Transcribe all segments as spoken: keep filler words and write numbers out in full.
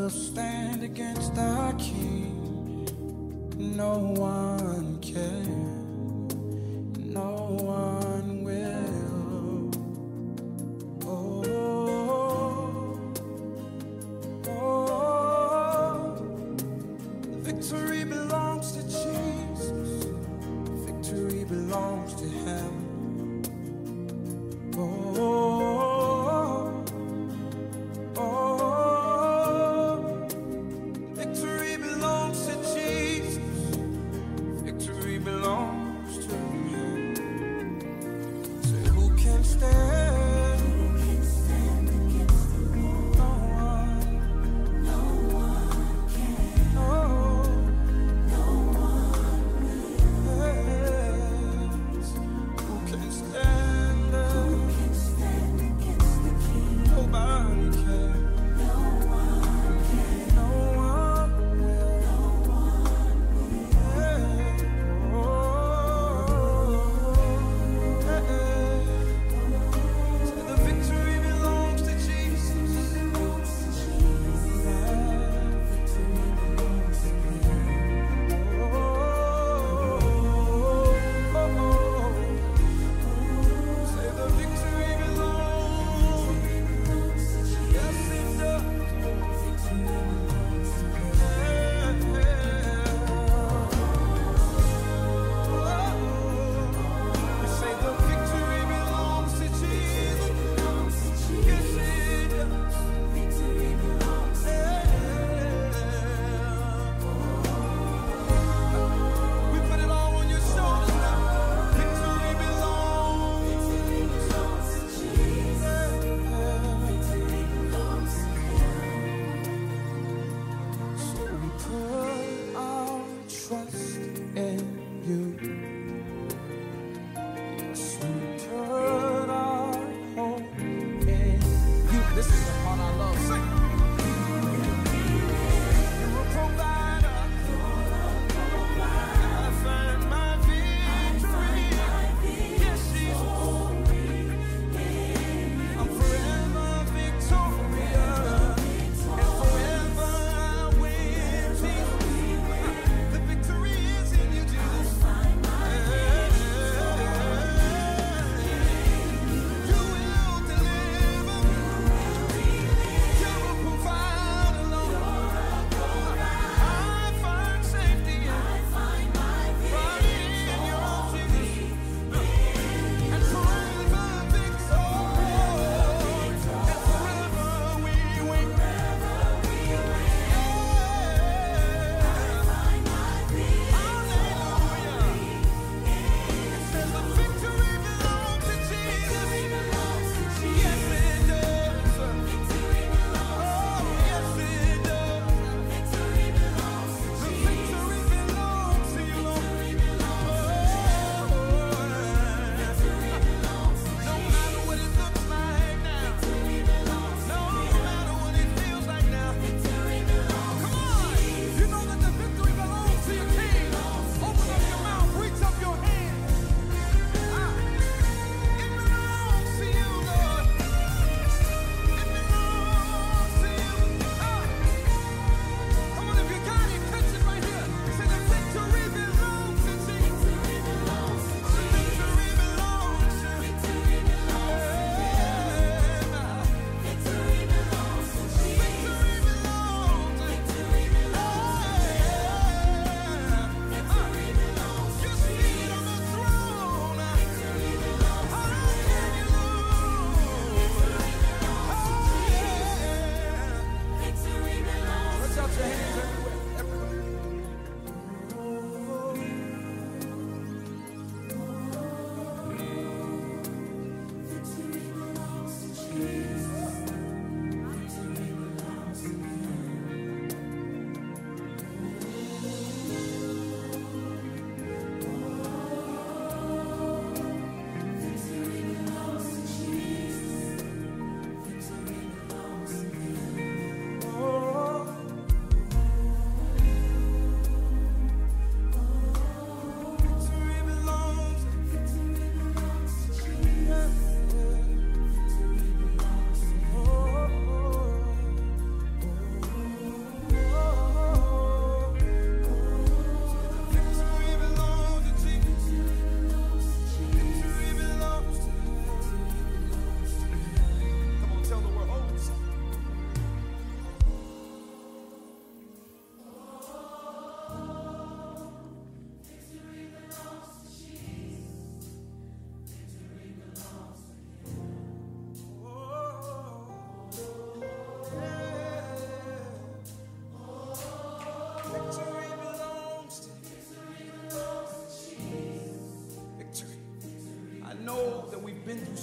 will stand against our King? No one can, no one will. Oh, oh, victory belongs to Jesus. Victory belongs to Him. Oh, oh, victory belongs to Jesus. Victory belongs to Him.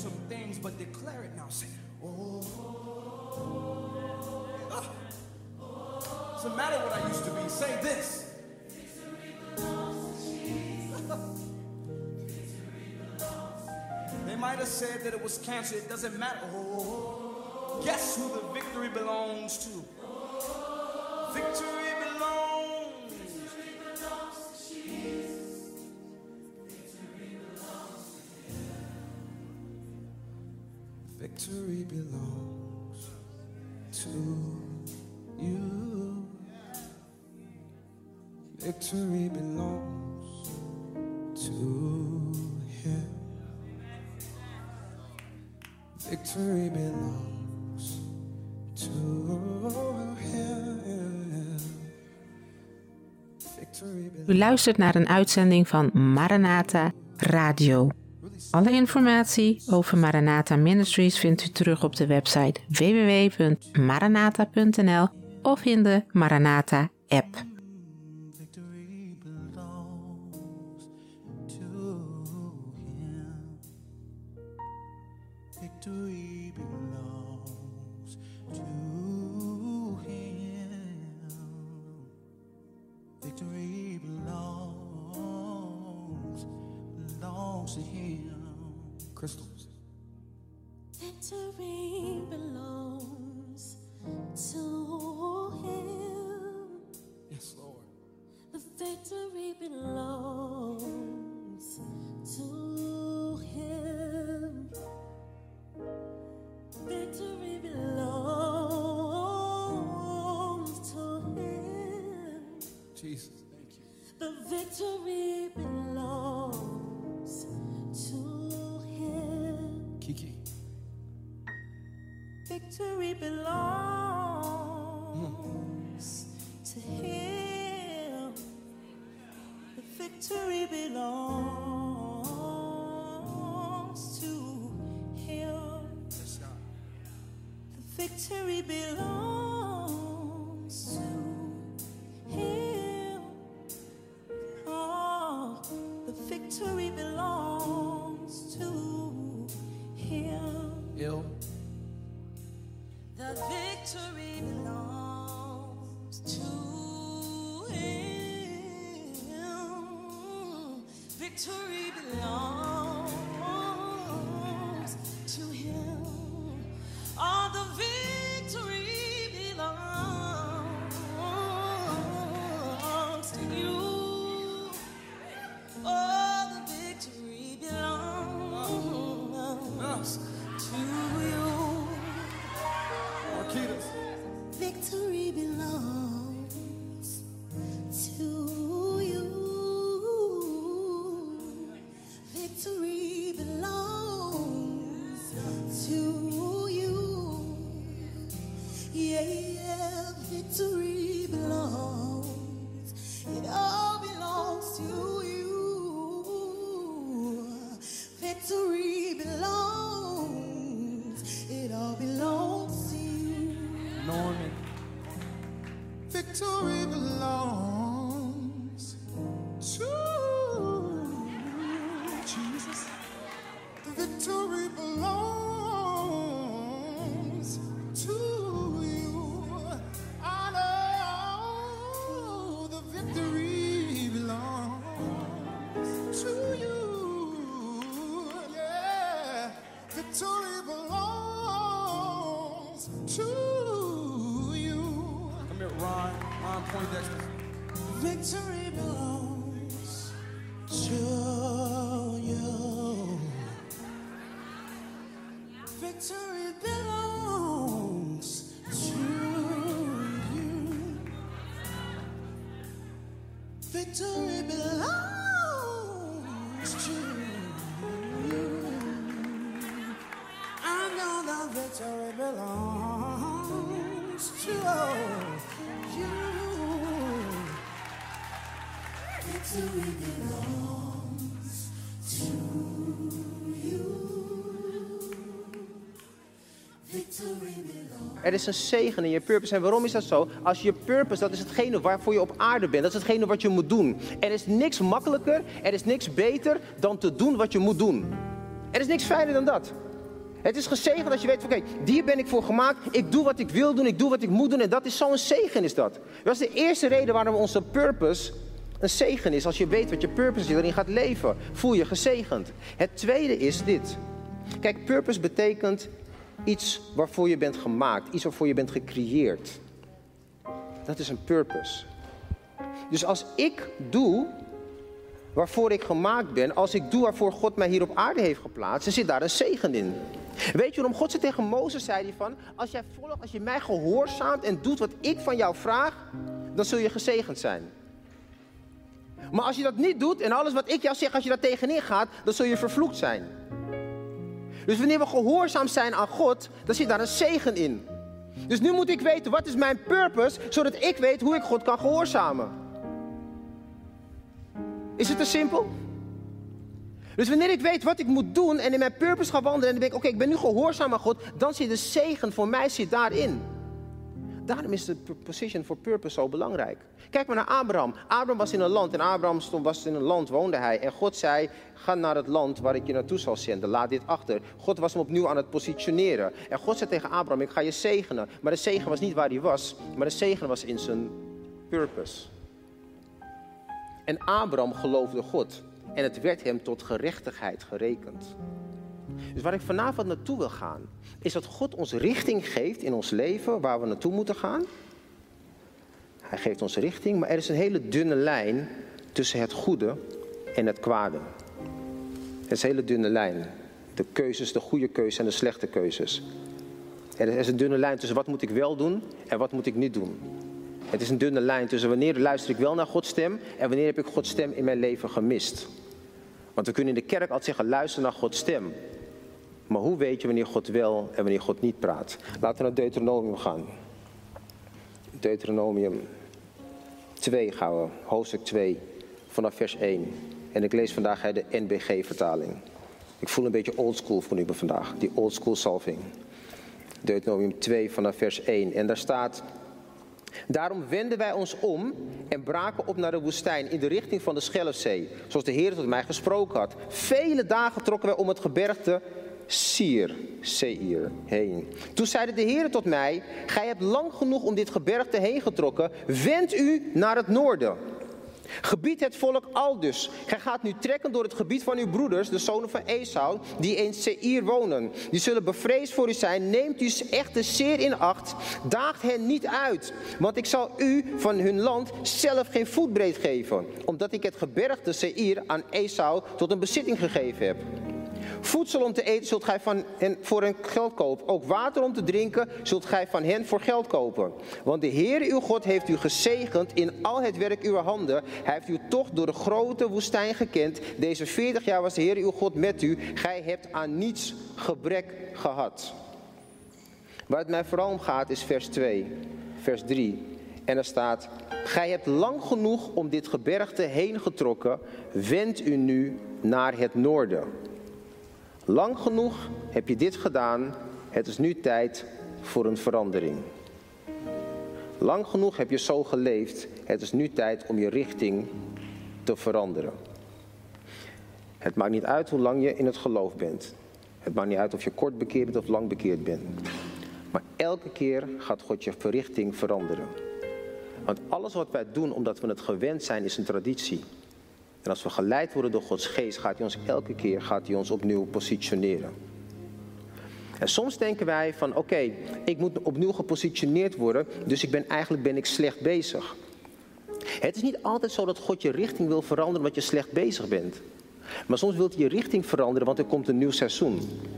some things, but declare it now. Say, oh. Ah. Doesn't matter what I used to be. Say this. They might have said that it was cancer. It doesn't matter. Oh. Guess who the victory belongs to? Victory belongs. Victory belongs to Jesus. Victory belongs to Him. Victory belongs to you. Victory belongs to Him. Victory belongs to Him. Victory belongs. U luistert naar een uitzending van Maranatha Radio. Alle informatie over Maranatha Ministries vindt u terug op de website w w w punt maranatha punt n l of in de Maranatha app. Victory belongs to Him. Victory belongs to Him. Victory belongs, belongs to Him. Crystals. Victory belongs to Him. Yes, Lord. The victory belongs to Him. Victory belongs to Him. Jesus, thank you. The victory belongs to Him. Kiki. Victory belongs to Him. The victory belongs to Him. Yes, God. The victory belongs to Him. Oh, the victory belongs to Him. Ill. The victory belongs to Him. Victory belongs to Him. All the victory belongs to you. All the victory belongs to you. Marquitas. Victory belongs to you. Victory belongs to you. Yeah, yeah, victory belongs. It all belongs to you. Victory belongs. It all belongs to you. Norman. Victory belongs to Jesus. The victory belongs to you. I know the victory belongs to you. Yeah, victory belongs to you. Come here, Ron. Ron Poindexter. Victory belongs to you. Victory belongs to you. Victory belongs to you. I know the victory belongs to you. Victory belongs to you. Victory belongs. Er is een zegen in je purpose. En waarom is dat zo? Als je purpose, dat is hetgene waarvoor je op aarde bent. Dat is hetgene wat je moet doen. Er is niks makkelijker, er is niks beter dan te doen wat je moet doen. Er is niks fijner dan dat. Het is gezegend als je weet, oké, okay, hier ben ik voor gemaakt. Ik doe wat ik wil doen, ik doe wat ik moet doen. En dat is zo'n zegen is dat. Dat is de eerste reden waarom onze purpose een zegen is. Als je weet wat je purpose is, je erin gaat leven, voel je gezegend. Het tweede is dit. Kijk, purpose betekent iets waarvoor je bent gemaakt. Iets waarvoor je bent gecreëerd. Dat is een purpose. Dus als ik doe waarvoor ik gemaakt ben, als ik doe waarvoor God mij hier op aarde heeft geplaatst, dan zit daar een zegen in. Weet je waarom God zei tegen Mozes, zei hij van, als jij volgt, als je mij gehoorzaamt en doet wat ik van jou vraag, dan zul je gezegend zijn. Maar als je dat niet doet en alles wat ik jou zeg, als je daar tegenin gaat, dan zul je vervloekt zijn. Dus wanneer we gehoorzaam zijn aan God, dan zit daar een zegen in. Dus nu moet ik weten, wat is mijn purpose, zodat ik weet hoe ik God kan gehoorzamen. Is het te simpel? Dus wanneer ik weet wat ik moet doen en in mijn purpose ga wandelen en dan denk ik, oké, okay, ik ben nu gehoorzaam aan God, dan zit de zegen voor mij zit daarin. Daarom is de position for purpose zo belangrijk. Kijk maar naar Abraham. Abraham was in een land en Abraham stond, was in een land, woonde hij. En God zei, ga naar het land waar ik je naartoe zal zenden. Laat dit achter. God was hem opnieuw aan het positioneren. En God zei tegen Abraham, ik ga je zegenen. Maar de zegen was niet waar hij was, maar de zegen was in zijn purpose. En Abraham geloofde God. En het werd hem tot gerechtigheid gerekend. Dus waar ik vanavond naartoe wil gaan, is dat God ons richting geeft in ons leven, waar we naartoe moeten gaan. Hij geeft ons richting, maar er is een hele dunne lijn tussen het goede en het kwade. Het is een hele dunne lijn. De keuzes, de goede keuzes en de slechte keuzes. Er is een dunne lijn tussen wat moet ik wel doen en wat moet ik niet doen. Het is een dunne lijn tussen wanneer luister ik wel naar Gods stem en wanneer heb ik Gods stem in mijn leven gemist. Want we kunnen in de kerk altijd zeggen, luister naar Gods stem. Maar hoe weet je wanneer God wel en wanneer God niet praat? Laten we naar Deuteronomium gaan. Deuteronomium twee gaan we, hoofdstuk twee, vanaf vers één. En ik lees vandaag uit de N B G-vertaling. Ik voel een beetje oldschool voor u vandaag, die oldschool salving. Deuteronomium twee vanaf vers één. En daar staat, daarom wenden wij ons om en braken op naar de woestijn in de richting van de Schelfzee, zoals de Heer tot mij gesproken had. Vele dagen trokken wij om het gebergte Seir, Seir heen. Toen zeide de Heer tot mij, gij hebt lang genoeg om dit gebergte heen getrokken, wend u naar het noorden. Gebied het volk aldus. Gij gaat nu trekken door het gebied van uw broeders, de zonen van Esau, die in Seir wonen. Die zullen bevreesd voor u zijn. Neemt u echter zeer in acht. Daagt hen niet uit. Want ik zal u van hun land zelf geen voetbreed geven. Omdat ik het gebergte Seir aan Esau tot een bezitting gegeven heb. Voedsel om te eten zult gij van hen voor hen geld kopen. Ook water om te drinken zult gij van hen voor geld kopen. Want de Heer uw God heeft u gezegend in al het werk uw handen. Hij heeft u toch door de grote woestijn gekend. Deze veertig jaar was de Heer uw God met u. Gij hebt aan niets gebrek gehad. Waar het mij vooral om gaat is vers twee, vers drie. En er staat, gij hebt lang genoeg om dit gebergte heen getrokken. Wend u nu naar het noorden. Lang genoeg heb je dit gedaan, het is nu tijd voor een verandering. Lang genoeg heb je zo geleefd, het is nu tijd om je richting te veranderen. Het maakt niet uit hoe lang je in het geloof bent. Het maakt niet uit of je kort bekeerd bent of lang bekeerd bent. Maar elke keer gaat God je richting veranderen. Want alles wat wij doen omdat we het gewend zijn is een traditie. En als we geleid worden door Gods geest, gaat hij ons elke keer gaat hij ons opnieuw positioneren. En soms denken wij van, oké, okay, ik moet opnieuw gepositioneerd worden, dus ik ben, eigenlijk ben ik slecht bezig. Het is niet altijd zo dat God je richting wil veranderen omdat je slecht bezig bent. Maar soms wil hij je richting veranderen, want er komt een nieuw seizoen.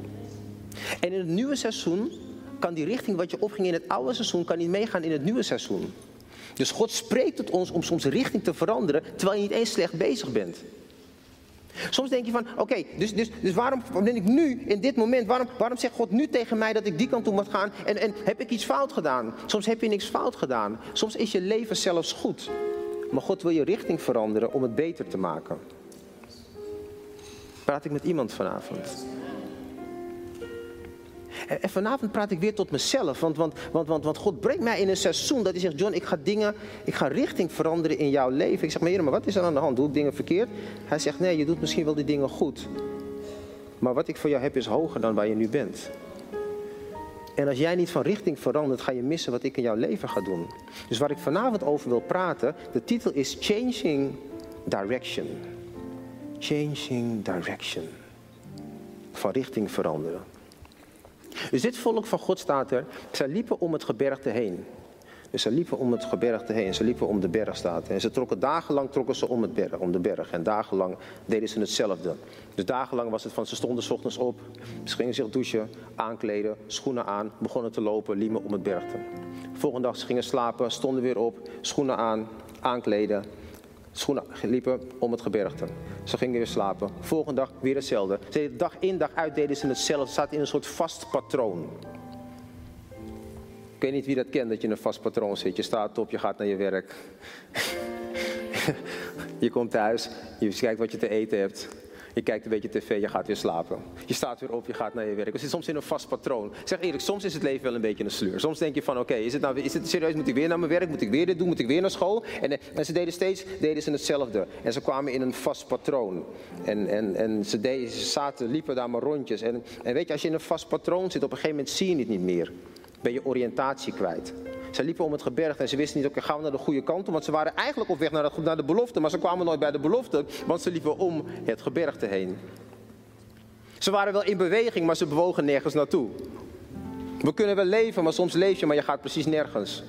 En in het nieuwe seizoen kan die richting wat je opging in het oude seizoen, kan niet meegaan in het nieuwe seizoen. Dus God spreekt tot ons om soms richting te veranderen, terwijl je niet eens slecht bezig bent. Soms denk je van, oké, okay, dus, dus, dus waarom ben ik nu, in dit moment, waarom, waarom zegt God nu tegen mij dat ik die kant op moet gaan en, en heb ik iets fout gedaan? Soms heb je niks fout gedaan. Soms is je leven zelfs goed. Maar God wil je richting veranderen om het beter te maken. Praat ik met iemand vanavond? En vanavond praat ik weer tot mezelf, want, want, want, want, want God brengt mij in een seizoen dat hij zegt, John, ik ga dingen, ik ga richting veranderen in jouw leven. Ik zeg, maar Heer, maar wat is er aan de hand? Doe ik dingen verkeerd? Hij zegt, nee, je doet misschien wel die dingen goed. Maar wat ik voor jou heb is hoger dan waar je nu bent. En als jij niet van richting verandert, ga je missen wat ik in jouw leven ga doen. Dus waar ik vanavond over wil praten, de titel is Changing Direction. Changing Direction. Van richting veranderen. Dus dit volk van God staat er, zij liepen om het gebergte heen. Dus ze liepen om het gebergte heen, ze liepen om de berg staat. En ze trokken dagenlang trokken ze om, het berg, om de berg. En dagenlang deden ze hetzelfde. Dus dagenlang was het van, ze stonden 's ochtends op, ze gingen zich douchen, aankleden, schoenen aan, begonnen te lopen, liepen om het bergte. Volgende dag ze gingen slapen, stonden weer op, schoenen aan, aankleden, schoenen liepen om het gebergte. Ze gingen weer slapen, volgende dag weer hetzelfde. Ze deden dag in dag uit deden ze hetzelfde, ze zaten in een soort vast patroon. Ik weet niet wie dat kent, dat je in een vast patroon zit. Je staat op, je gaat naar je werk. Je komt thuis, je kijkt wat je te eten hebt. Je kijkt een beetje tv, je gaat weer slapen. Je staat weer op, je gaat naar je werk. We zitten soms in een vast patroon. Zeg eerlijk, soms is het leven wel een beetje een sleur. Soms denk je van, oké, okay, is het nou is het serieus? Moet ik weer naar mijn werk? Moet ik weer dit doen? Moet ik weer naar school? En, en ze deden steeds deden ze hetzelfde. En ze kwamen in een vast patroon. En, en, en ze, deden, ze zaten, liepen daar maar rondjes. En, en weet je, als je in een vast patroon zit, op een gegeven moment zie je het niet meer. Ben je oriëntatie kwijt. Ze liepen om het gebergte en ze wisten niet, oké, gaan we naar de goede kant om? Want ze waren eigenlijk op weg naar, het, naar de belofte, maar ze kwamen nooit bij de belofte, want ze liepen om het gebergte heen. Ze waren wel in beweging, maar ze bewogen nergens naartoe. We kunnen wel leven, maar soms leef je, maar je gaat precies nergens.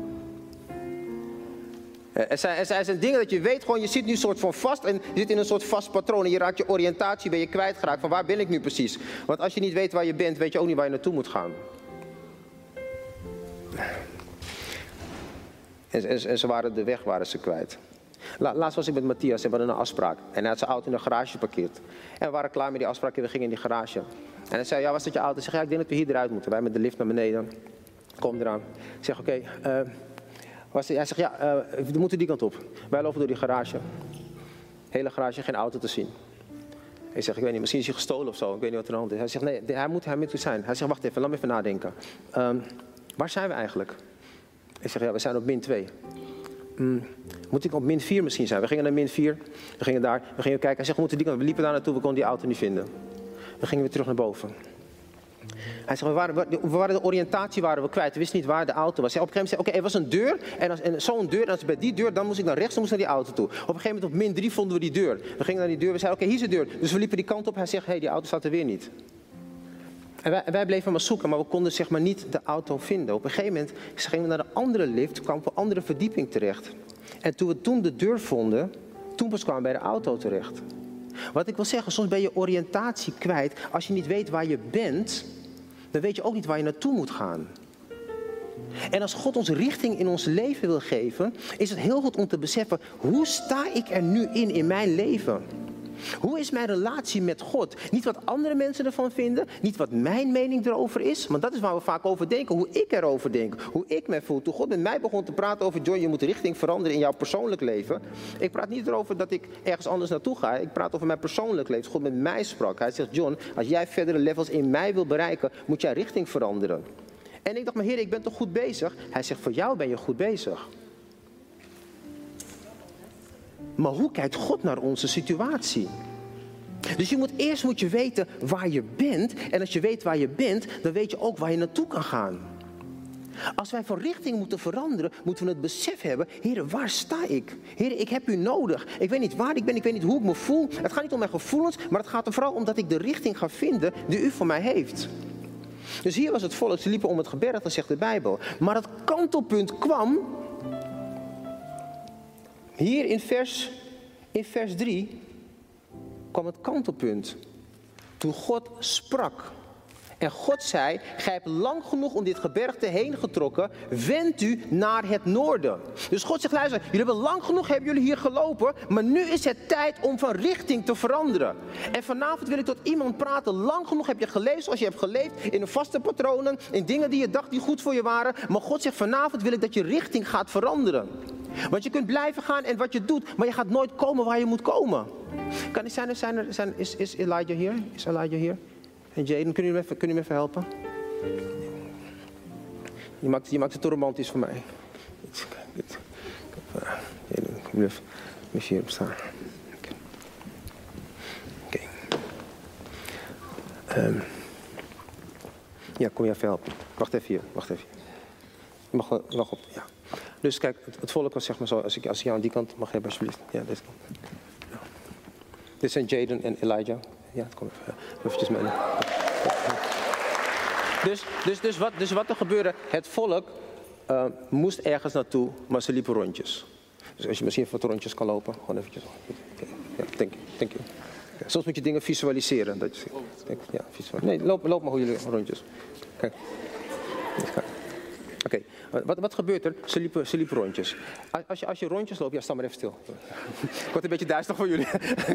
Er zijn, er zijn dingen dat je weet, gewoon, je zit nu een soort van vast en je zit in een soort vast patroon en je raakt je oriëntatie, ben je kwijtgeraakt van waar ben ik nu precies? Want als je niet weet waar je bent, weet je ook niet waar je naartoe moet gaan. En, en, en ze waren de weg waren ze kwijt. La, laatst was ik met Matthias en we hadden een afspraak. En hij had zijn auto in de garage geparkeerd. En we waren klaar met die afspraak en we gingen in die garage. En hij zei, ja, was dat je auto? Ik zeg, ja, ik denk dat we hier eruit moeten. Wij met de lift naar beneden. Kom eraan. Ik zeg, oké. Okay, uh, hij zegt, ja, uh, we moeten die kant op. Wij lopen door die garage. Hele garage, geen auto te zien. Ik zeg, ik weet niet, misschien is hij gestolen of zo. Ik weet niet wat er aan de hand is. Hij zegt, nee, hij moet, hij moet er zijn. Hij zegt, wacht even, laat me even nadenken. Um, waar zijn we eigenlijk? Ik zeg, ja, we zijn op min twee. Hmm, moet ik op min vier misschien zijn? We gingen naar min vier. We gingen daar, we gingen kijken. Hij zegt, we moeten die kant. We liepen daar naartoe, we konden die auto niet vinden. We gingen weer terug naar boven. Hij zegt, we waren, we waren de oriëntatie waren we kwijt. We wisten niet waar de auto was. Hij op een gegeven moment zei, oké, okay, er was een deur. En, als, en zo'n deur, en als bij die deur, dan moest ik naar rechts, dan moest ik naar die auto toe. Op een gegeven moment op min drie vonden we die deur. We gingen naar die deur, we zeiden, oké, okay, hier is de deur. Dus we liepen die kant op. Hij zegt, hé, hey, die auto staat er weer niet. En wij, wij bleven maar zoeken, maar we konden zeg maar niet de auto vinden. Op een gegeven moment gingen we naar de andere lift, kwamen we op een andere verdieping terecht. En toen we toen de deur vonden, toen pas kwamen we bij de auto terecht. Wat ik wil zeggen, soms ben je oriëntatie kwijt. Als je niet weet waar je bent, dan weet je ook niet waar je naartoe moet gaan. En als God ons richting in ons leven wil geven, is het heel goed om te beseffen, hoe sta ik er nu in in mijn leven? Hoe is mijn relatie met God? Niet wat andere mensen ervan vinden, niet wat mijn mening erover is, want dat is waar we vaak over denken, hoe ik erover denk, hoe ik me voel. Toen God met mij begon te praten over, John, je moet de richting veranderen in jouw persoonlijk leven. Ik praat niet erover dat ik ergens anders naartoe ga, ik praat over mijn persoonlijk leven. God met mij sprak. Hij zegt, John, als jij verdere levels in mij wil bereiken, moet jij richting veranderen. En ik dacht, maar Heer, ik ben toch goed bezig? Hij zegt, voor jou ben je goed bezig. Maar hoe kijkt God naar onze situatie? Dus je moet, eerst moet je weten waar je bent. En als je weet waar je bent, dan weet je ook waar je naartoe kan gaan. Als wij van richting moeten veranderen, moeten we het besef hebben. Heer, waar sta ik? Heer, ik heb u nodig. Ik weet niet waar ik ben, ik weet niet hoe ik me voel. Het gaat niet om mijn gevoelens, maar het gaat er vooral om dat ik de richting ga vinden die u voor mij heeft. Dus hier was het volk, ze liepen om het gebergte, zegt de Bijbel. Maar het kantelpunt kwam hier in vers, in vers drie, kwam het kantelpunt. Toen God sprak. En God zei, gij hebt lang genoeg om dit gebergte heen getrokken, wend u naar het noorden. Dus God zegt, luister, jullie hebben lang genoeg, hebben jullie hier gelopen, maar nu is het tijd om van richting te veranderen. En vanavond wil ik tot iemand praten, lang genoeg heb je geleefd zoals je hebt geleefd, in de vaste patronen, in dingen die je dacht die goed voor je waren. Maar God zegt, vanavond wil ik dat je richting gaat veranderen. Want je kunt blijven gaan en wat je doet, maar je gaat nooit komen waar je moet komen. Kan het zijn, zijn er, zijn, is, is Elijah hier? Is Elijah hier? En Jaden, kunnen jullie me, kun je me even helpen? Je maakt, je maakt het te romantisch voor mij. Jaden, kom even, even hier op staan. Oké. Okay. Um, ja, kom je even helpen. Wacht even hier, wacht even. Je mag wel, wacht op, ja. Dus kijk, het, het volk was zeg maar zo, als ik, als ik jou aan die kant mag hebben alsjeblieft. Ja, deze kant. Ja. Dit zijn Jaden en Elijah. Ja, kom even, eventjes mee. Dus, dus, dus, wat, dus wat er gebeurde, het volk uh, moest ergens naartoe, maar ze liepen rondjes. Dus als je misschien wat rondjes kan lopen, gewoon eventjes. Ja, denk je, denk je. Ja, soms moet je dingen visualiseren. Dat je, denk, ja, visualiseren. Nee, loop, loop maar hoe jullie rondjes. Kijk. Oké, okay. wat, wat gebeurt er? Ze liepen, ze liepen rondjes. Als je, als je rondjes loopt, ja, sta maar even stil. Ik word een beetje duister voor jullie.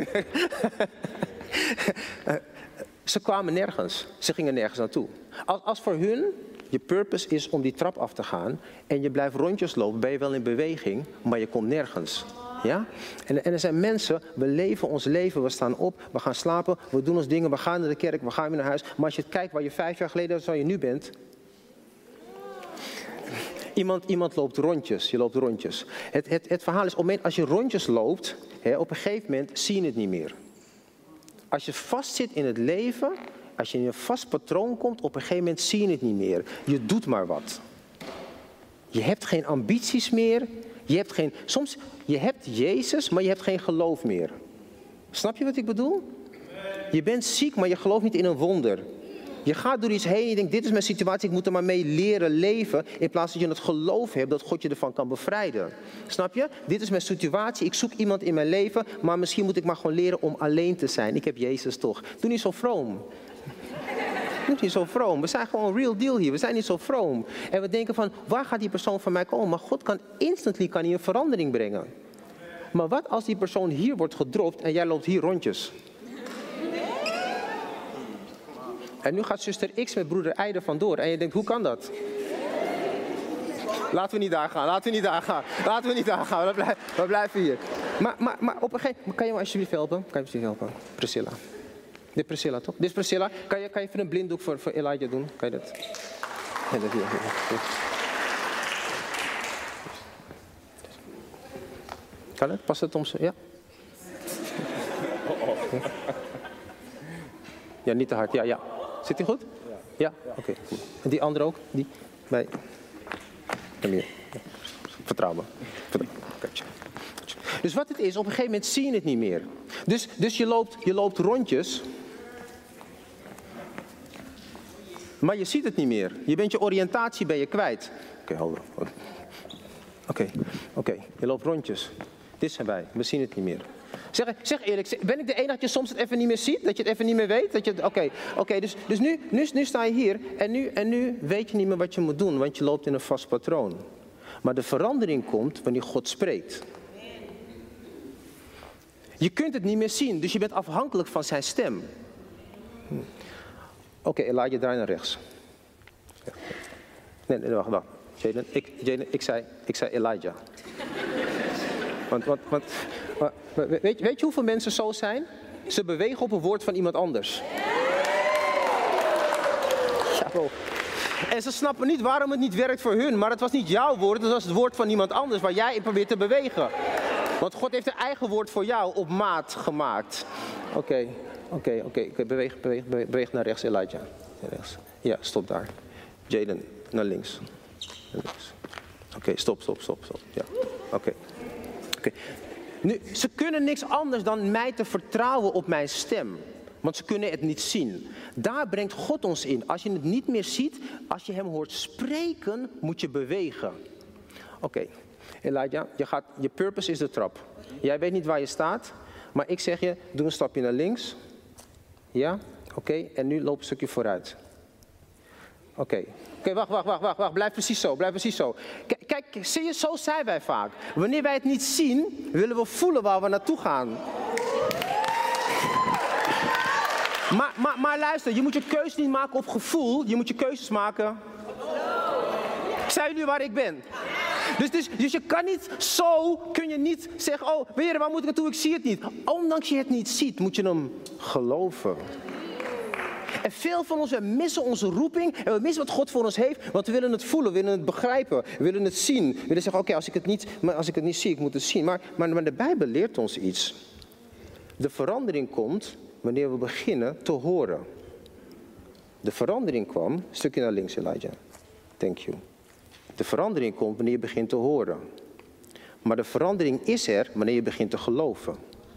Ze kwamen nergens. Ze gingen nergens naartoe. Als, als voor hun je purpose is om die trap af te gaan en je blijft rondjes lopen, ben je wel in beweging, maar je komt nergens. Ja? En, en er zijn mensen, we leven ons leven, we staan op, we gaan slapen, we doen ons dingen, we gaan naar de kerk, we gaan weer naar huis. Maar als je kijkt waar je vijf jaar geleden was, waar je nu bent. Iemand, iemand loopt rondjes, je loopt rondjes. Het, het, het verhaal is, op het moment als je rondjes loopt, hè, op een gegeven moment zie je het niet meer. Als je vastzit in het leven, als je in een vast patroon komt, op een gegeven moment zie je het niet meer. Je doet maar wat. Je hebt geen ambities meer. Je hebt geen, soms, je hebt Jezus, maar je hebt geen geloof meer. Snap je wat ik bedoel? Je bent ziek, maar je gelooft niet in een wonder. Je gaat door iets heen en je denkt, dit is mijn situatie, ik moet er maar mee leren leven. In plaats dat je het geloof hebt dat God je ervan kan bevrijden. Snap je? Dit is mijn situatie, ik zoek iemand in mijn leven, maar misschien moet ik maar gewoon leren om alleen te zijn. Ik heb Jezus toch. Doe niet zo vroom. Doe niet zo vroom. We zijn gewoon real deal hier. We zijn niet zo vroom. En we denken van, waar gaat die persoon van mij komen? Maar God kan instantly kan hij een verandering brengen. Maar wat als die persoon hier wordt gedropt en jij loopt hier rondjes? En nu gaat zuster X met broeder Y er vandoor. En je denkt, hoe kan dat? Laten we niet daar gaan, laten we niet daar gaan. Laten we niet daar gaan, we blijven, we blijven hier. Maar, maar, maar op een gegeven moment, kan je me alsjeblieft helpen? Kan je me alsjeblieft helpen? Priscilla. Dit is Priscilla, toch? Dit is Priscilla. Kan je, kan je even een blinddoek voor, voor Elijah doen? Kan je dat? Ja, dat hier, hier. Kan het? Past het om ze? Ja? Ja, niet te hard. Ja, ja. Zit die goed? Ja? Oké, okay, goed. En die andere ook? Die? Bij... Kom hier. Ja. Vertrouw me. Vertrouw me. Dus wat het is, op een gegeven moment zie je het niet meer. Dus, dus je, loopt, je loopt rondjes. Maar je ziet het niet meer. Je bent je oriëntatie ben je kwijt. Oké, okay, Oké, okay, oké. Okay. Je loopt rondjes. Dit zijn wij. We zien het niet meer. Zeg, zeg eerlijk, ben ik de enige dat je soms het even niet meer ziet? Dat je het even niet meer weet? Dat je Oké, okay, okay, dus, dus nu, nu, nu sta je hier en nu, en nu weet je niet meer wat je moet doen, want je loopt in een vast patroon. Maar de verandering komt wanneer God spreekt. Je kunt het niet meer zien, dus je bent afhankelijk van zijn stem. Hm. Oké, okay, Elijah, draai naar rechts. Nee, nee, wacht, wacht. Jaden, ik, Jaden, ik, zei, ik zei Elijah. Want, want, want, weet, weet je hoeveel mensen zo zijn? Ze bewegen op een woord van iemand anders. Ja, bro. En ze snappen niet waarom het niet werkt voor hun. Maar het was niet jouw woord, het was het woord van iemand anders waar jij in probeert te bewegen. Want God heeft een eigen woord voor jou op maat gemaakt. Oké, okay, oké, okay, oké. Okay. Beweeg, beweeg, beweeg, beweeg naar rechts, Elijah. Rechts. Ja, stop daar. Jaden, naar links. Oké, okay, stop, stop, stop, stop. Ja, oké. Okay. Okay. Nu, ze kunnen niks anders dan mij te vertrouwen op mijn stem. Want ze kunnen het niet zien. Daar brengt God ons in. Als je het niet meer ziet, als je hem hoort spreken, moet je bewegen. Oké, okay. Elijah, je, gaat, je purpose is de trap. Jij weet niet waar je staat, maar ik zeg je, doe een stapje naar links. Ja, oké, okay. En nu loop een stukje vooruit. Oké, okay. Oké, okay, wacht, wacht, wacht, wacht, wacht, blijf precies zo, blijf precies zo. Kijk, kijk, zie je, zo zijn wij vaak. Wanneer wij het niet zien, willen we voelen waar we naartoe gaan. Maar, maar, maar luister, je moet je keuze niet maken op gevoel, je moet je keuzes maken. Zijn jullie waar ik ben? Dus, dus, dus je kan niet zo, kun je niet zeggen, oh, Heer, waar moet ik naartoe, ik zie het niet. Ondanks je het niet ziet, moet je hem geloven. En veel van ons, we missen onze roeping en we missen wat God voor ons heeft, want we willen het voelen, we willen het begrijpen, we willen het zien. We willen zeggen, oké, okay, als ik het niet, maar als ik het niet zie, ik moet het zien. Maar, maar, maar de Bijbel leert ons iets. De verandering komt wanneer we beginnen te horen. De verandering kwam, een stukje naar links Elijah, thank you. De verandering komt wanneer je begint te horen. Maar de verandering is er wanneer je begint te geloven.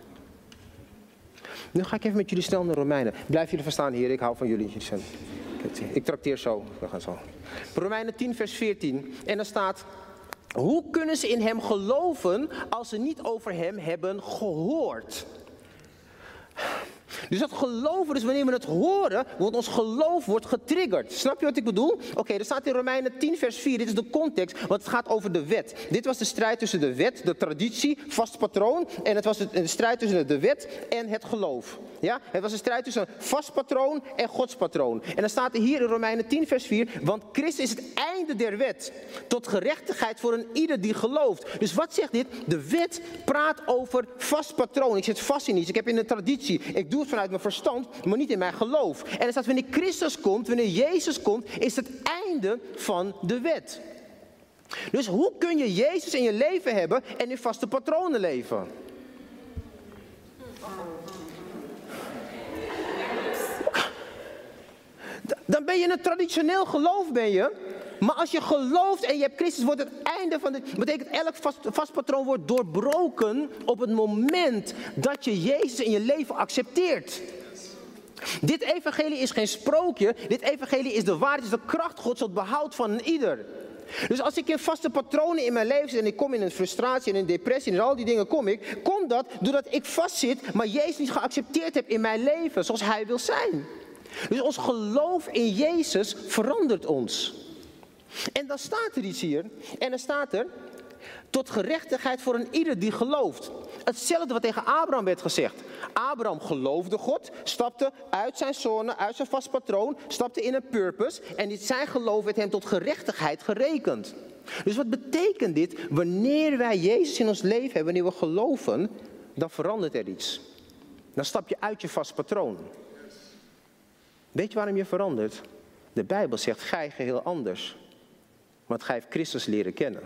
Nu ga ik even met jullie snel naar Romeinen. Blijf jullie verstaan hier, ik hou van jullie. Ik trakteer zo, we gaan zo. Romeinen tien vers veertien en dan staat... Hoe kunnen ze in hem geloven als ze niet over hem hebben gehoord? Dus dat geloven, dus wanneer we het horen, wordt ons geloof wordt getriggerd. Snap je wat ik bedoel? Oké, okay, er staat in Romeinen tien vers vier, dit is de context, want het gaat over de wet. Dit was de strijd tussen de wet, de traditie, vast patroon. En het was de strijd tussen de wet en het geloof. Ja? Het was een strijd tussen vast patroon en Gods patroon. En dan staat er hier in Romeinen tien vers vier, want Christus is het einde der wet. Tot gerechtigheid voor een ieder die gelooft. Dus wat zegt dit? De wet praat over vast patroon. Ik zit vast in iets, ik heb in een traditie. Ik doe het vanuit mijn verstand, maar niet in mijn geloof. En er staat, wanneer Christus komt, wanneer Jezus komt, is het einde van de wet. Dus hoe kun je Jezus in je leven hebben en in vaste patronen leven? Dan ben je een traditioneel geloof, ben je. Maar als je gelooft en je hebt Christus, wordt het einde van de... betekent elk vast, vast patroon wordt doorbroken op het moment dat je Jezus in je leven accepteert. Dit evangelie is geen sprookje. Dit evangelie is de waarheid, is de kracht Gods tot behoud van een ieder. Dus als ik in vaste patronen in mijn leven zit en ik kom in een frustratie en een depressie en al die dingen kom ik, komt dat doordat ik vastzit, maar Jezus niet geaccepteerd heb in mijn leven zoals Hij wil zijn. Dus ons geloof in Jezus verandert ons. En dan staat er iets hier. En dan staat er, tot gerechtigheid voor een ieder die gelooft. Hetzelfde wat tegen Abraham werd gezegd. Abraham geloofde God, stapte uit zijn zone, uit zijn vast patroon, stapte in een purpose. En zijn geloof werd hem tot gerechtigheid gerekend. Dus wat betekent dit? Wanneer wij Jezus in ons leven hebben, wanneer we geloven, dan verandert er iets. Dan stap je uit je vast patroon. Weet je waarom je verandert? De Bijbel zegt, gij geheel anders. Want gij heeft Christus leren kennen.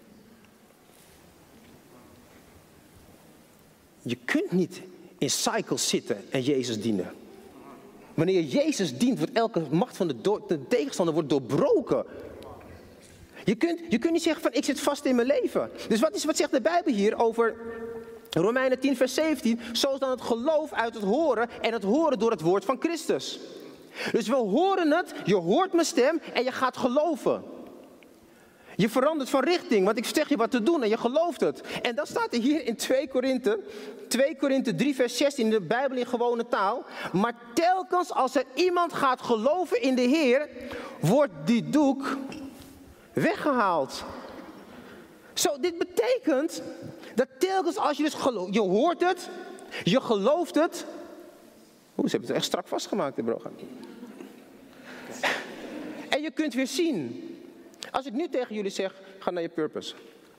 Je kunt niet in cycles zitten en Jezus dienen. Wanneer je Jezus dient, wordt elke macht van de, do- de tegenstander wordt doorbroken. Je kunt, je kunt niet zeggen van, ik zit vast in mijn leven. Dus wat, is, wat zegt de Bijbel hier over Romeinen tien vers zeventien? Zoals dan het geloof uit het horen en het horen door het woord van Christus. Dus we horen het, je hoort mijn stem en je gaat geloven. Je verandert van richting, want ik zeg je wat te doen en je gelooft het. En dan staat er hier in twee Korinthe, twee Korinthe drie vers zestien in de Bijbel in gewone taal. Maar telkens als er iemand gaat geloven in de Heer, wordt die doek weggehaald. Zo, dit betekent dat telkens als je dus gelooft, je hoort het, je gelooft het. Oeh, ze hebben het echt strak vastgemaakt, hè, bro. En je kunt weer zien. Als ik nu tegen jullie zeg, ga naar je purpose.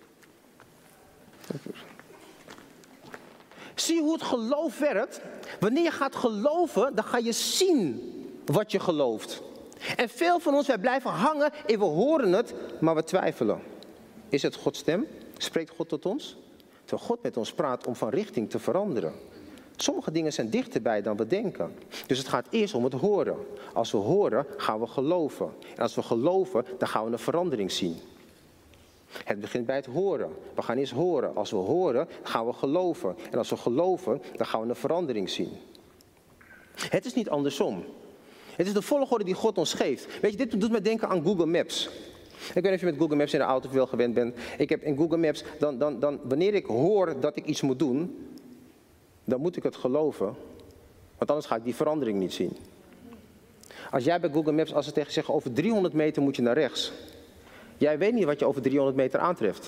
Zie hoe het geloof werkt. Wanneer je gaat geloven, dan ga je zien wat je gelooft. En veel van ons, wij blijven hangen en we horen het, maar we twijfelen. Is het Gods stem? Spreekt God tot ons? Terwijl God met ons praat om van richting te veranderen. Sommige dingen zijn dichterbij dan we denken. Dus het gaat eerst om het horen. Als we horen, gaan we geloven. En als we geloven, dan gaan we een verandering zien. Het begint bij het horen. We gaan eerst horen. Als we horen, gaan we geloven. En als we geloven, dan gaan we een verandering zien. Het is niet andersom. Het is de volgorde die God ons geeft. Weet je, dit doet me denken aan Google Maps. Ik weet niet of je met Google Maps in de auto veel gewend bent. Ik heb in Google Maps, dan, dan, dan, wanneer ik hoor dat ik iets moet doen, dan moet ik het geloven. Want anders ga ik die verandering niet zien. Als jij bij Google Maps, als ze tegen je zeggen, over driehonderd meter moet je naar rechts. Jij weet niet wat je over driehonderd meter aantreft.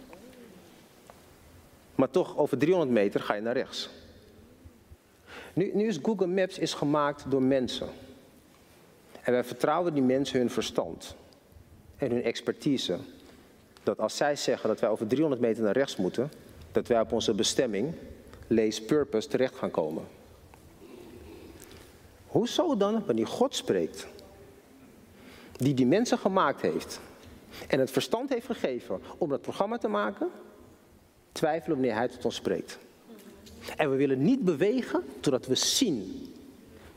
Maar toch, over driehonderd meter ga je naar rechts. Nu, nu is Google Maps is gemaakt door mensen. En wij vertrouwen die mensen hun verstand. En hun expertise. Dat als zij zeggen dat wij over driehonderd meter naar rechts moeten, dat wij op onze bestemming, lees purpose, terecht gaan komen. Hoezo dan, wanneer God spreekt, die die mensen gemaakt heeft en het verstand heeft gegeven om dat programma te maken, twijfelen wanneer hij tot ons spreekt. En we willen niet bewegen totdat we zien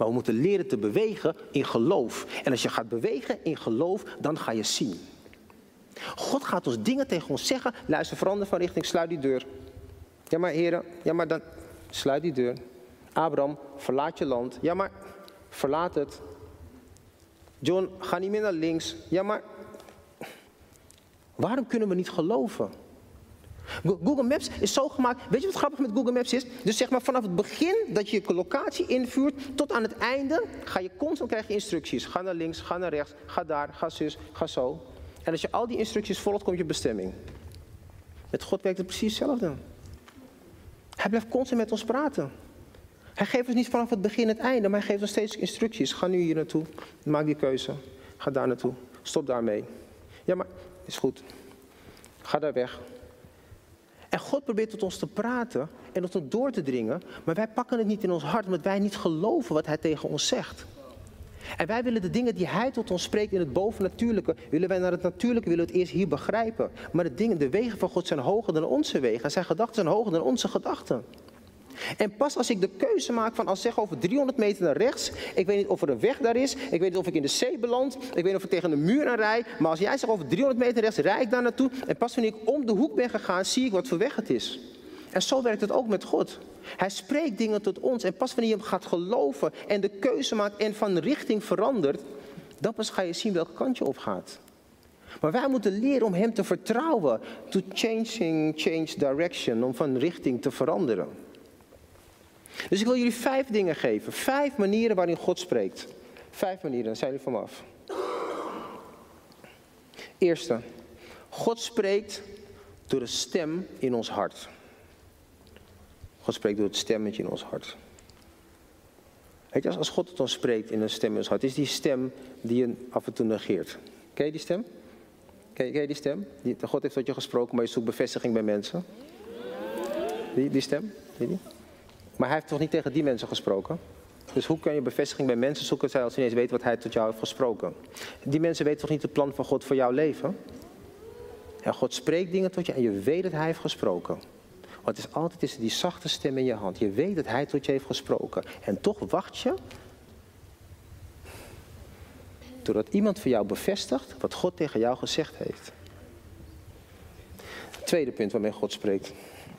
Maar we moeten leren te bewegen in geloof. En als je gaat bewegen in geloof, dan ga je zien. God gaat ons dingen tegen ons zeggen. Luister, verander van richting, sluit die deur. Ja maar heren, ja maar dan, sluit die deur. Abraham, verlaat je land. Ja maar, verlaat het. John, ga niet meer naar links. Ja maar, waarom kunnen we niet geloven? Google Maps is zo gemaakt. Weet je wat grappig met Google Maps is? Dus zeg maar vanaf het begin dat je je locatie invuurt tot aan het einde ga je constant krijg je instructies. Ga naar links, ga naar rechts, ga daar, ga zus, ga zo. En als je al die instructies volgt, kom je op bestemming. Met God werkt het precies hetzelfde. Hij blijft constant met ons praten. Hij geeft ons niet vanaf het begin het einde, maar hij geeft ons steeds instructies. Ga nu hier naartoe, maak die keuze. Ga daar naartoe, stop daarmee. Ja, maar is goed. Ga daar weg. En God probeert tot ons te praten en tot ons door te dringen, maar wij pakken het niet in ons hart, omdat wij niet geloven wat hij tegen ons zegt. En wij willen de dingen die hij tot ons spreekt in het bovennatuurlijke, willen wij naar het natuurlijke, willen we het eerst hier begrijpen. Maar de dingen, de wegen van God zijn hoger dan onze wegen en zijn gedachten zijn hoger dan onze gedachten. En pas als ik de keuze maak van, als ik zeg over driehonderd meter naar rechts, ik weet niet of er een weg daar is, ik weet niet of ik in de zee beland, ik weet niet of ik tegen een muur aan rijd, maar als jij zegt over driehonderd meter rechts, rijd ik daar naartoe en pas wanneer ik om de hoek ben gegaan, zie ik wat voor weg het is. En zo werkt het ook met God. Hij spreekt dingen tot ons en pas wanneer je hem gaat geloven en de keuze maakt en van richting verandert, dan pas ga je zien welke kant je op gaat. Maar wij moeten leren om hem te vertrouwen, to changing, change direction, om van richting te veranderen. Dus ik wil jullie vijf dingen geven. Vijf manieren waarin God spreekt. Vijf manieren, dan zijn jullie van me af. Eerste. God spreekt door de stem in ons hart. God spreekt door het stemmetje in ons hart. Weet je, als God tot ons spreekt in een stem in ons hart, is die stem die je af en toe negeert. Ken je die stem? Ken je, ken je die stem? Die, God heeft tot je gesproken, maar je zoekt bevestiging bij mensen. Die, die stem? Zie je die? Maar hij heeft toch niet tegen die mensen gesproken? Dus hoe kun je bevestiging bij mensen zoeken als ze ineens weten wat hij tot jou heeft gesproken? Die mensen weten toch niet het plan van God voor jouw leven? En God spreekt dingen tot je en je weet dat hij heeft gesproken. Want het is altijd is die zachte stem in je hand. Je weet dat hij tot je heeft gesproken. En toch wacht je totdat iemand voor jou bevestigt wat God tegen jou gezegd heeft. Tweede punt waarmee God spreekt.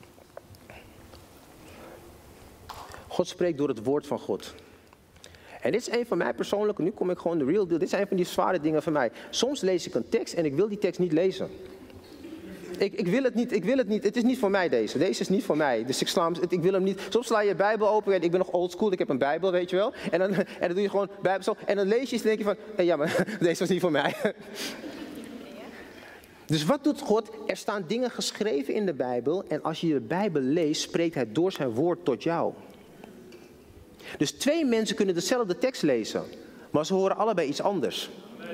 God spreekt door het woord van God. En dit is een van mij persoonlijke, nu kom ik gewoon de real deal. Dit is een van die zware dingen van mij. Soms lees ik een tekst en ik wil die tekst niet lezen. Ik, ik wil het niet, ik wil het niet. Het is niet voor mij deze. Deze is niet voor mij. Dus ik sla hem, ik wil hem niet. Soms sla je je Bijbel open en ik ben nog old school. Ik heb een Bijbel, weet je wel. En dan, en dan doe je gewoon Bijbel zo. En dan lees je iets en denk je van, hey, ja maar deze was niet voor mij. Dus wat doet God? Er staan dingen geschreven in de Bijbel. En als je de Bijbel leest, spreekt hij door zijn woord tot jou. Dus twee mensen kunnen dezelfde tekst lezen, maar ze horen allebei iets anders.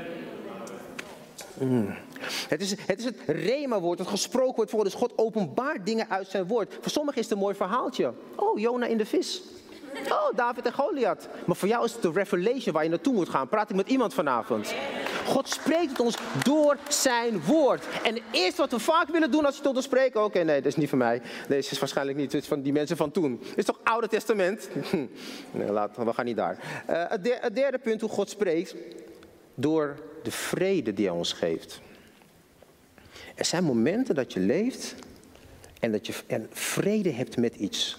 Mm. Het is, het is het rema-woord, het gesproken woord voor. Dus God openbaart dingen uit zijn woord. Voor sommigen is het een mooi verhaaltje. Oh, Jona in de vis. Oh, David en Goliath. Maar voor jou is het de revelation waar je naartoe moet gaan. Praat ik met iemand vanavond. God spreekt tot ons door zijn woord. En het eerste wat we vaak willen doen als je tot ons spreekt. Oké, okay, nee, dat is niet van mij. Deze is waarschijnlijk niet. Het is van die mensen van toen. Het is toch Oude Testament? Nee, laat, we gaan niet daar. Uh, het, de, het derde punt hoe God spreekt. Door de vrede die hij ons geeft. Er zijn momenten dat je leeft. En dat je en vrede hebt met iets.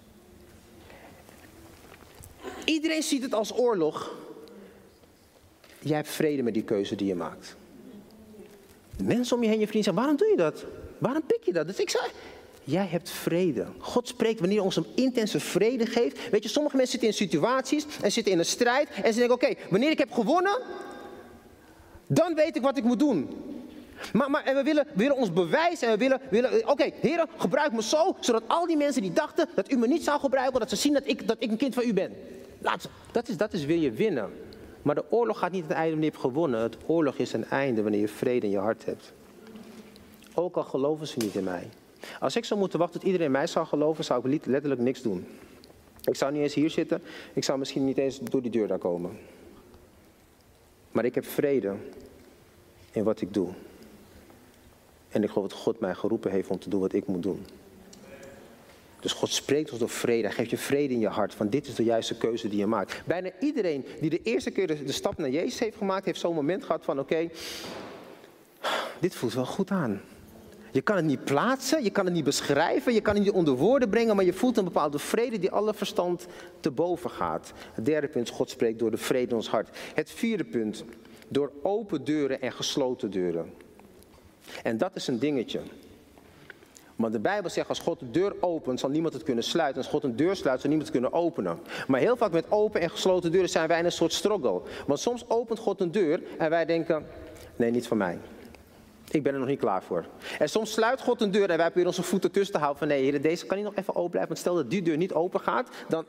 Iedereen ziet het als oorlog. Jij hebt vrede met die keuze die je maakt. De mensen om je heen, je vrienden zeggen, waarom doe je dat? Waarom pik je dat? Dus ik zei, jij hebt vrede. God spreekt wanneer hij ons een intense vrede geeft. Weet je, sommige mensen zitten in situaties en zitten in een strijd. En ze denken, oké, okay, wanneer ik heb gewonnen, dan weet ik wat ik moet doen. Maar, maar en we, willen, we willen ons bewijzen en we willen, willen oké, okay, Heer, gebruik me zo, zodat al die mensen die dachten dat u me niet zou gebruiken, dat ze zien dat ik, dat ik een kind van u ben. Laat ze. Dat is, dat is wil je winnen. Maar de oorlog gaat niet het einde wanneer je hebt gewonnen. Het oorlog is een einde wanneer je vrede in je hart hebt. Ook al geloven ze niet in mij. Als ik zou moeten wachten tot iedereen mij zou geloven, zou ik letterlijk niks doen. Ik zou niet eens hier zitten. Ik zou misschien niet eens door die deur daar komen. Maar ik heb vrede in wat ik doe. En ik geloof dat God mij geroepen heeft om te doen wat ik moet doen. Dus God spreekt ons door vrede. Hij geeft je vrede in je hart. Van dit is de juiste keuze die je maakt. Bijna iedereen die de eerste keer de, de stap naar Jezus heeft gemaakt, heeft zo'n moment gehad van oké, okay, dit voelt wel goed aan. Je kan het niet plaatsen, je kan het niet beschrijven, je kan het niet onder woorden brengen, maar je voelt een bepaalde vrede die alle verstand te boven gaat. Het derde punt, God spreekt door de vrede in ons hart. Het vierde punt, door open deuren en gesloten deuren. En dat is een dingetje. Maar de Bijbel zegt, als God de deur opent, zal niemand het kunnen sluiten. Als God een deur sluit, zal niemand het kunnen openen. Maar heel vaak met open en gesloten deuren zijn wij in een soort struggle. Want soms opent God een deur en wij denken, nee, niet van mij. Ik ben er nog niet klaar voor. En soms sluit God een deur en wij proberen onze voeten tussen te houden. Van nee, Heer, deze kan niet nog even open blijven. Want stel dat die deur niet open gaat, dan...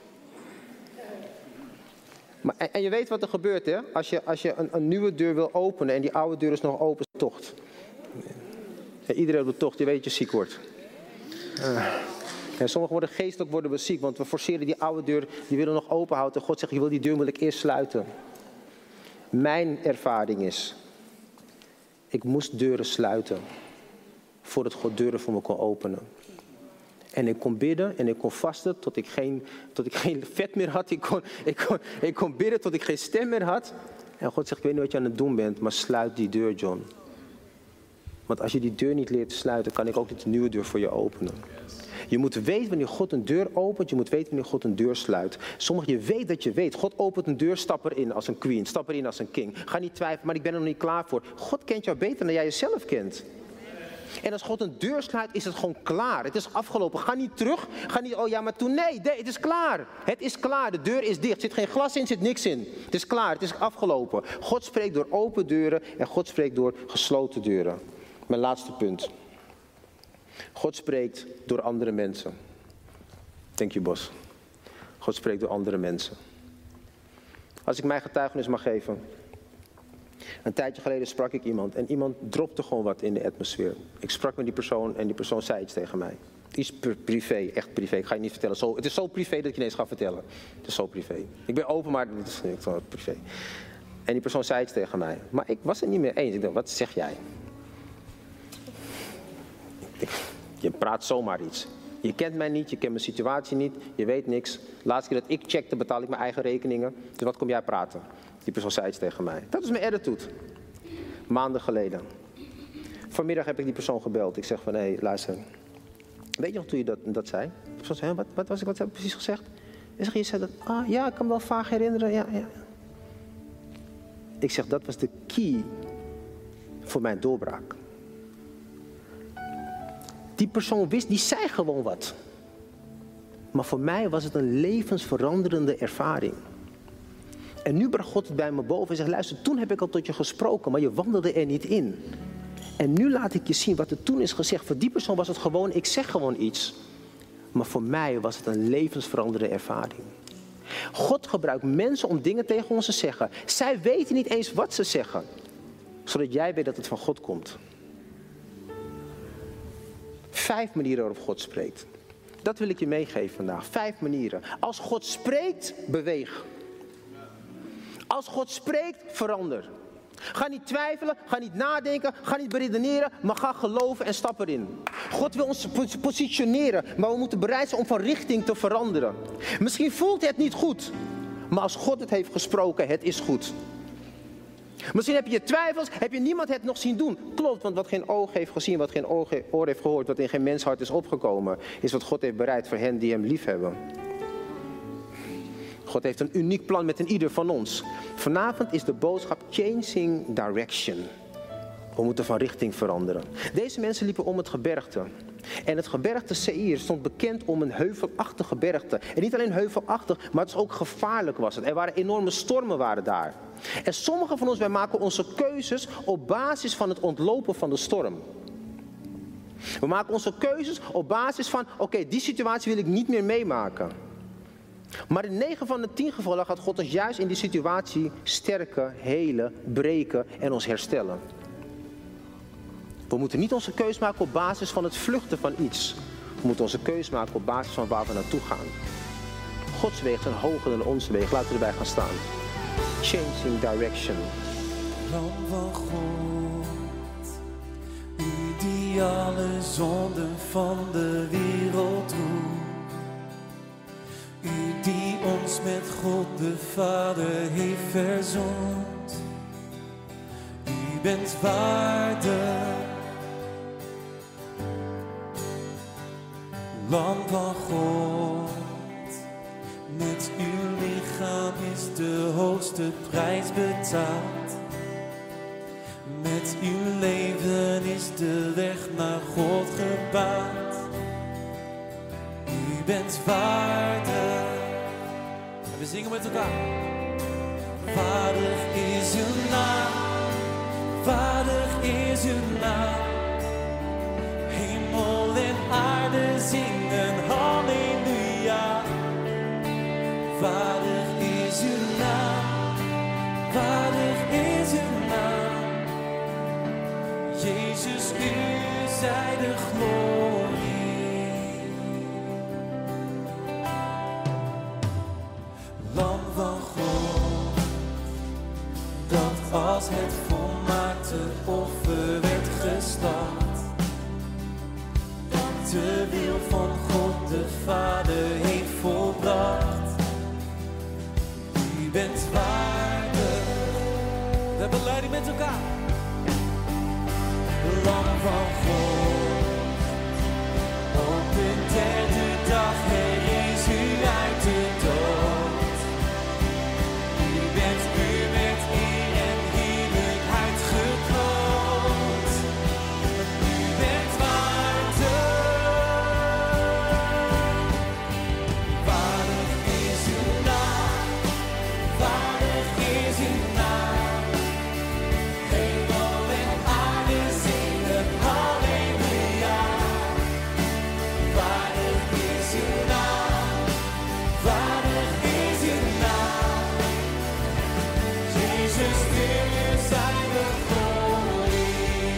Maar, en, en je weet wat er gebeurt, hè? Als je, als je een, een nieuwe deur wil openen en die oude deur is nog open, tocht. Ja, iedereen doet tocht, je weet dat je ziek wordt. Uh. En sommigen worden geestelijk worden we ziek, want we forceren die oude deur, die willen nog open houden. En God zegt, je wil die deur wil ik eerst sluiten. Mijn ervaring is, ik moest deuren sluiten voordat God deuren voor me kon openen. En ik kon bidden en ik kon vasten tot ik geen, tot ik geen vet meer had. Ik kon, ik, kon, ik kon bidden tot ik geen stem meer had. En God zegt, ik weet niet wat je aan het doen bent, maar sluit die deur, John. Want als je die deur niet leert sluiten, kan ik ook niet een nieuwe deur voor je openen. Je moet weten wanneer God een deur opent, je moet weten wanneer God een deur sluit. Sommigen, je weet dat je weet. God opent een deur, stap erin als een queen, stap erin als een king. Ga niet twijfelen, maar ik ben er nog niet klaar voor. God kent jou beter dan jij jezelf kent. En als God een deur sluit, is het gewoon klaar. Het is afgelopen. Ga niet terug. Ga niet, oh ja, maar toen. Nee, nee, het is klaar. Het is klaar. De deur is dicht. Er zit geen glas in, er zit niks in. Het is klaar. Het is afgelopen. God spreekt door open deuren en God spreekt door gesloten deuren. Mijn laatste punt. God spreekt door andere mensen. Dank je, Bos. God spreekt door andere mensen. Als ik mijn getuigenis mag geven. Een tijdje geleden sprak ik iemand en iemand dropte gewoon wat in de atmosfeer. Ik sprak met die persoon en die persoon zei iets tegen mij. Iets privé, echt privé. Ik ga je niet vertellen. Zo, het is zo privé dat ik je ineens ga vertellen. Het is zo privé. Ik ben open, maar het is niet zo privé. En die persoon zei iets tegen mij. Maar ik was het niet meer eens. Ik dacht, wat zeg jij? Je praat zomaar iets. Je kent mij niet, je kent mijn situatie niet, je weet niks. De laatste keer dat ik checkte, betaal ik mijn eigen rekeningen. Dus wat kom jij praten? Die persoon zei iets tegen mij. Dat is mijn attitude. Maanden geleden. Vanmiddag heb ik die persoon gebeld. Ik zeg van, hé, hey, luister. Weet je nog toen je dat, dat zei? Die persoon zei, wat, wat was ik, wat heb ik precies gezegd? Ik zeg, je zei dat, ah ja, ik kan me wel vaag herinneren. Ja, ja. Ik zeg, dat was de key voor mijn doorbraak. Die persoon wist, die zei gewoon wat. Maar voor mij was het een levensveranderende ervaring. En nu bracht God het bij me boven en zegt, luister, toen heb ik al tot je gesproken, maar je wandelde er niet in. En nu laat ik je zien wat er toen is gezegd. Voor die persoon was het gewoon, ik zeg gewoon iets. Maar voor mij was het een levensveranderende ervaring. God gebruikt mensen om dingen tegen ons te zeggen. Zij weten niet eens wat ze zeggen. Zodat jij weet dat het van God komt. Vijf manieren waarop God spreekt. Dat wil ik je meegeven vandaag. Vijf manieren. Als God spreekt, beweeg. Als God spreekt, verander. Ga niet twijfelen, ga niet nadenken, ga niet beredeneren, maar ga geloven en stap erin. God wil ons positioneren, maar we moeten bereid zijn om van richting te veranderen. Misschien voelt het niet goed, maar als God het heeft gesproken, het is goed. Misschien heb je twijfels, heb je niemand het nog zien doen. Klopt, want wat geen oog heeft gezien, wat geen oor heeft gehoord, wat in geen menshart is opgekomen, is wat God heeft bereid voor hen die hem lief hebben. God heeft een uniek plan met een ieder van ons. Vanavond is de boodschap Changing Direction. We moeten van richting veranderen. Deze mensen liepen om het gebergte. En het gebergte Seir stond bekend om een heuvelachtig gebergte. En niet alleen heuvelachtig, maar het was ook gevaarlijk was het. Er waren enorme stormen waren daar. En sommigen van ons, wij maken onze keuzes op basis van het ontlopen van de storm. We maken onze keuzes op basis van, oké, okay, die situatie wil ik niet meer meemaken. Maar in negen van de tien gevallen gaat God ons juist in die situatie sterken, helen, breken en ons herstellen. We moeten niet onze keus maken op basis van het vluchten van iets. We moeten onze keus maken op basis van waar we naartoe gaan. Gods wegen zijn hoger dan onze wegen. Laten we erbij gaan staan. Changing direction. Lam van God, u die alle zonden van de wereld droeg. ons met God de Vader heeft verzond. U bent waardig, Lam van God. Met uw lichaam is de hoogste prijs betaald. Met uw leven is de weg naar God gebaand. U bent waardig. En we zingen met elkaar. Waardig is uw naam. Waardig is uw naam. Hemel en aarde zingen halleluja. Waardig is uw naam. Waardig is uw naam. Jezus, u zij de glorie. Lam van God, dat als het volmaakte offer werd geslacht, dat de wil van God de Vader heeft volbracht. U bent waardig. We hebben leiding met elkaar. Lam van God, op de derde dag herrees u uit de dood. U bent, u bent eer en heerlijkheid gekroond. U bent waardig. Waardig is uw naam, waardig is uw naam. Hemel en aarde zingen halleluja. Waardig is uw naam, waardig is uw naam. Jezus, u zij de glorie.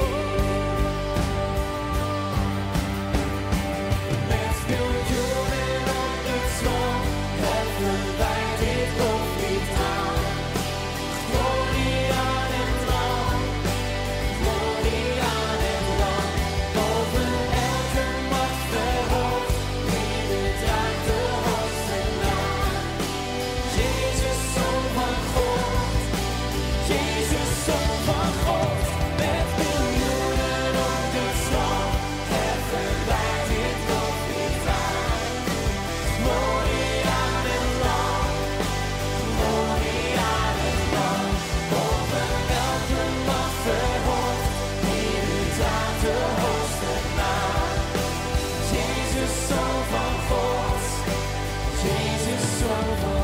Met miljoenen op de trom heffen wij dit loflied aan. Glorie aan het Lam, glorie aan het Lam. Boven elke macht verhoogd, ieder draagt de hoogste naam. Jezus, Zoon van God, Jezus, Zoon van God. Met miljoenen op de trom heffen wij dit loflied aan. Glorie aan het Lam, glorie aan het Lam. Boven elke macht verhoogd, ieder draagt de hoogste naam. Jezus, Zoon van God, Jezus, Zoon van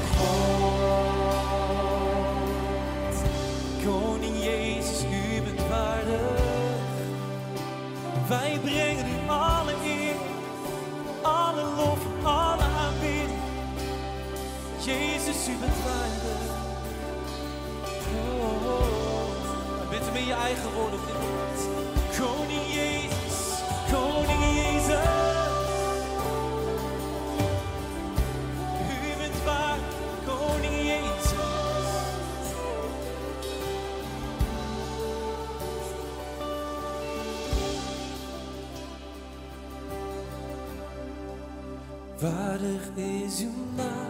God. Koning Jezus, u bent waardig. Wij brengen u alle eer, alle lof, alle aanbidding. Jezus, u bent waardig. Oh, oh. Bid hem in je eigen woorden op dit moment. Koning Jezus, Koning Jezus. U bent waardig, Koning Jezus. Waardig is uw naam.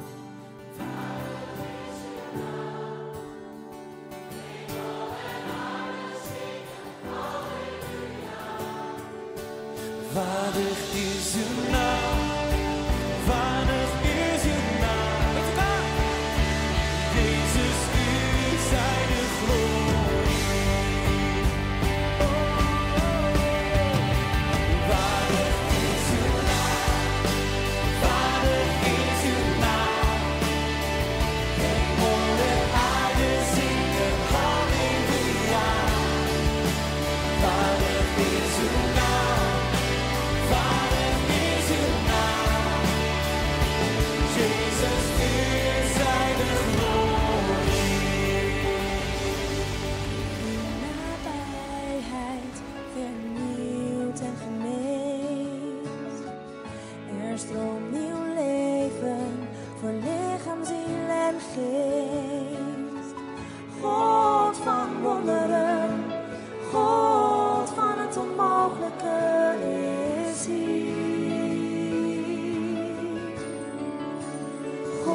Waardig is uw naam. Waardig is uw naam. Met elkaar. Jezus, u zij de glorie. Waardig is uw naam. Waardig is uw naam. Hemel en aarde zingen halleluja. Waardig is uw naam. Waardig is uw naam. Jezus, u zij de glorie. Uw nabijheid vernieuwt en geneest. Er stroomt nieuw leven voor lichaam, ziel en geest. God van wonderen, God van het onmogelijke is hier.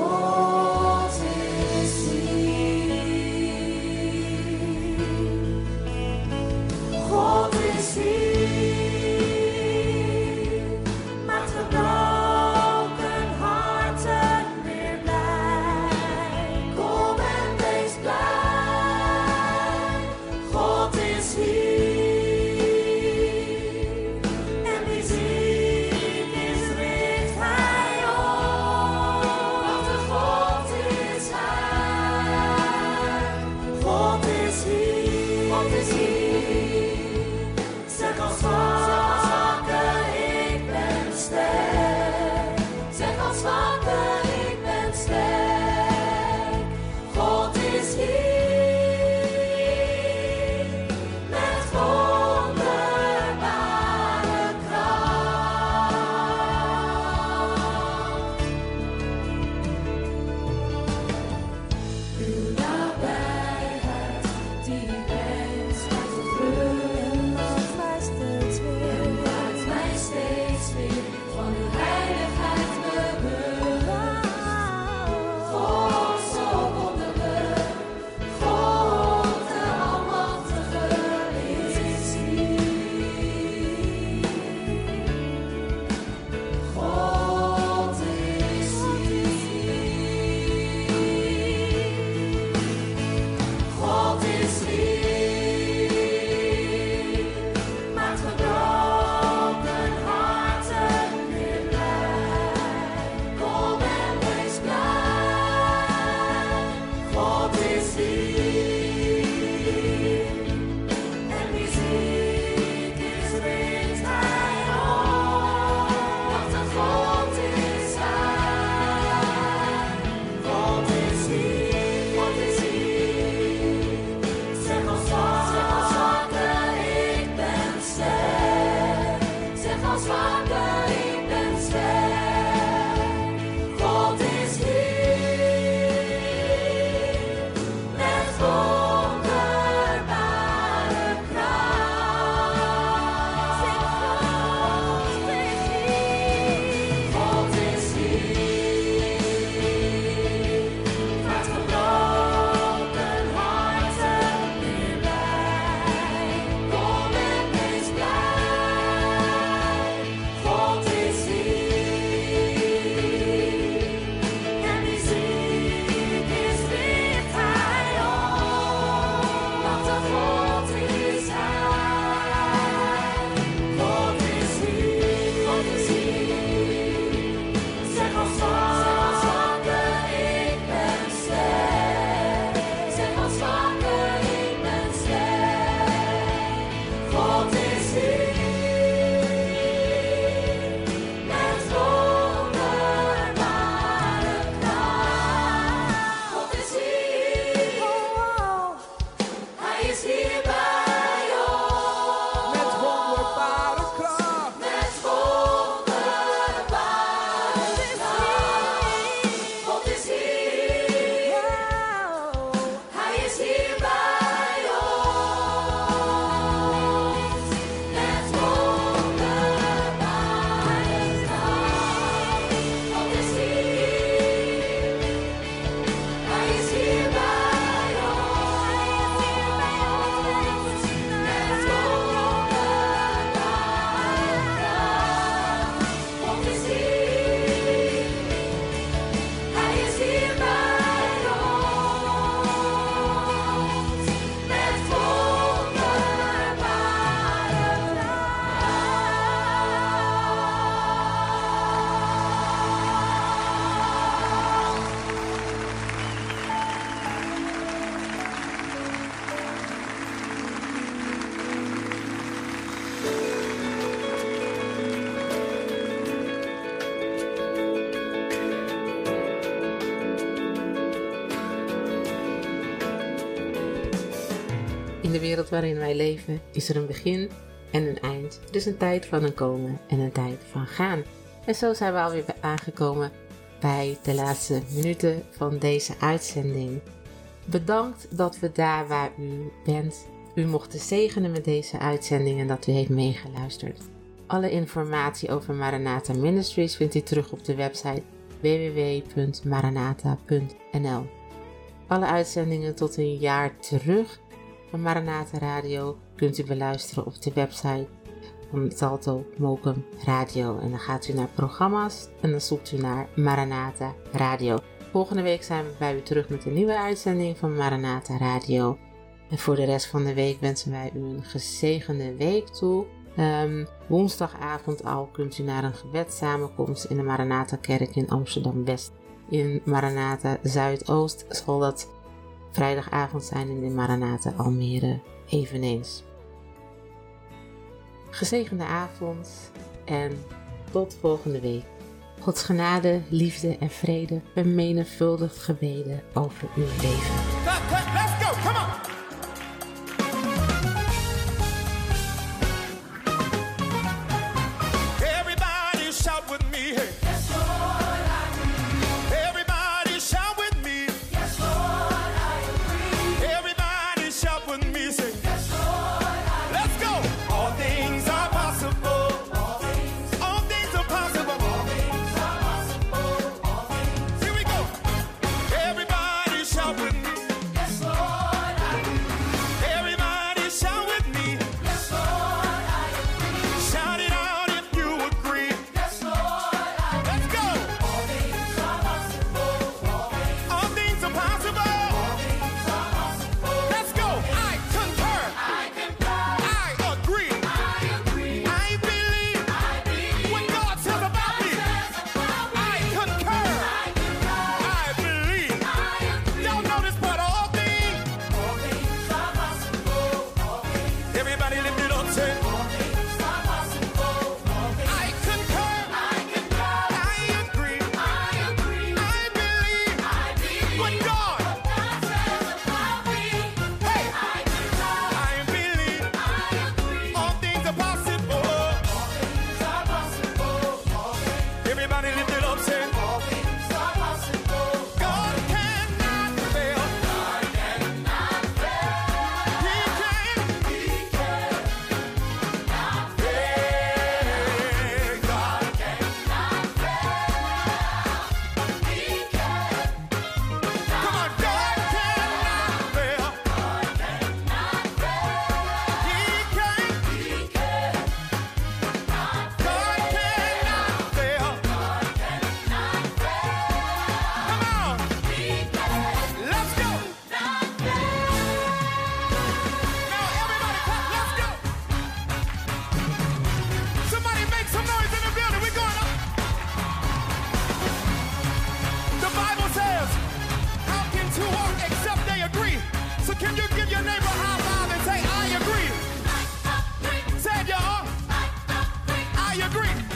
wereld waarin wij leven is er een begin en een eind. Er is een tijd van een komen en een tijd van gaan. En zo zijn we alweer aangekomen bij de laatste minuten van deze uitzending. Bedankt dat we daar waar u bent, u mochten zegenen met deze uitzending en dat u heeft meegeluisterd. Alle informatie over Maranatha Ministries vindt u terug op de website w w w punt maranatha punt n l. Alle uitzendingen tot een jaar terug van Maranatha Radio kunt u beluisteren op de website van Salto Mokum Radio. En dan gaat u naar programma's en dan zoekt u naar Maranatha Radio. Volgende week zijn we bij u terug met een nieuwe uitzending van Maranatha Radio. En voor de rest van de week wensen wij u een gezegende week toe. Um, woensdagavond al kunt u naar een gebedssamenkomst in de Maranatha Kerk in Amsterdam-West. In Maranatha Zuidoost zal dat vrijdagavond zijn in de Maranatha Almere eveneens. Gezegende avond en tot volgende week. Gods genade, liefde en vrede vermenigvuldigd gebeden over uw leven. Let's go, come on! Can you give your neighbor a high five and say, I agree? Say it, y'all. I agree.